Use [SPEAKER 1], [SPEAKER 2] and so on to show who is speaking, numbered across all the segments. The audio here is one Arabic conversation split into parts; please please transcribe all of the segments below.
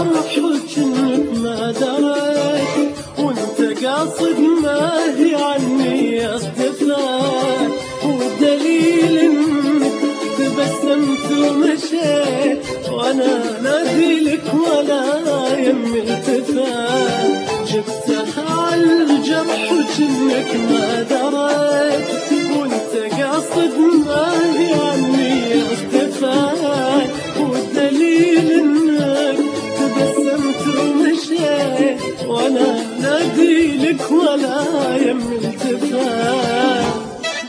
[SPEAKER 1] الجرح وجنك ما دريت، وانت قاصد ما هي عني اختفيت، والدليل انك تبسمت ومشيت، وانا ناديلك ولا يمي التفات. جبتها عالجرح وجنك ما دريت، وانت قاصد ما هي عني اختفيت، والدليل انك تبسمت ومشيت، وانا ناديلك ولا يمي التفات.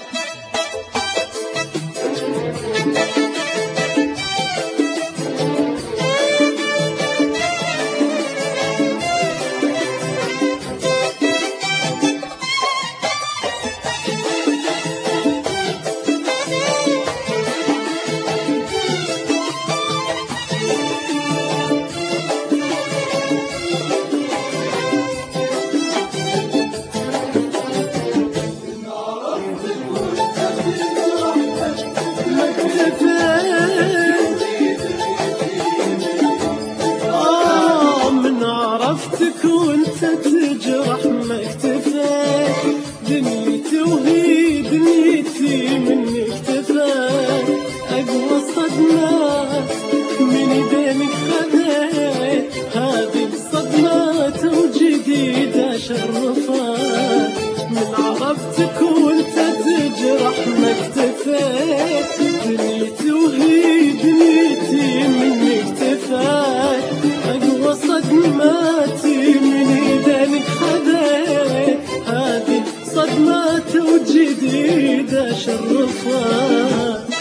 [SPEAKER 1] من عرفتك وانت تجرح ما اكتفيت، دنيتي وهي دنيتي مني اكتفيت، اقوى صدمات من ايدينك خذيت، هذه الصدمات وجديدة شرفات. من عرفتك وانت تجرح ما اكتفيت، دنيتي وهي دنيتي مني اكتفيت، أقوى صدماتي من ايدينك خذيت، هذه صدمات وجديدة شرفات.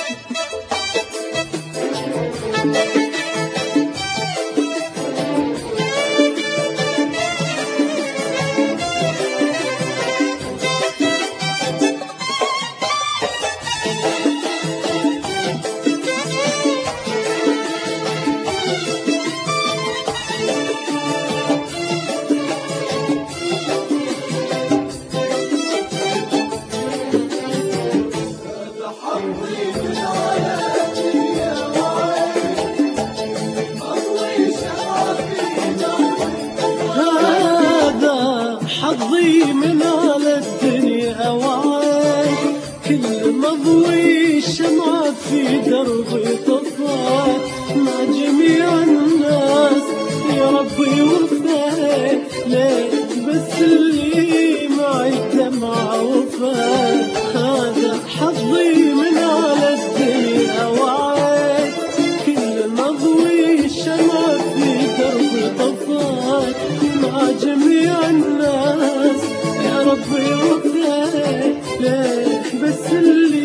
[SPEAKER 1] حظي من على الدنيا وعيت، كل مضوي شمعة في دربي طفات، مع جميع الناس يا ربي وفيت، ليك بس اللي معي الدمعة وفات. هذا حظي من على الدنيا وعيت، كل مضوي شمعة في دربي طفات، مع جميع الناس يا ربي وفيت، ليك بس اللي